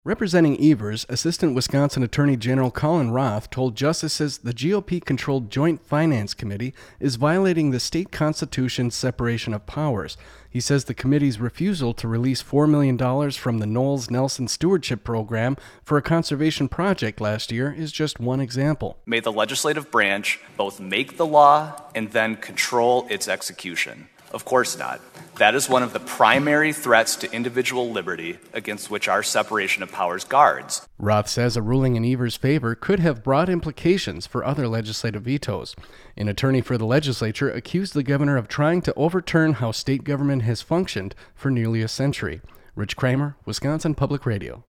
Representing Evers, Assistant Wisconsin Attorney General Colin Roth told justices the GOP-controlled Joint Finance Committee is violating the state constitution's separation of powers. He says the committee's refusal to release $4 million from the Knowles-Nelson Stewardship Program for a conservation project last year is just one example. May the legislative branch both make the law and then control its execution? Of course not. That is one of the primary threats to individual liberty against which our separation of powers guards. Roth says a ruling in Evers' favor could have broad implications for other legislative vetoes. An attorney for the legislature accused the governor of trying to overturn how state government has functioned for nearly a century. Rich Kramer, Wisconsin Public Radio.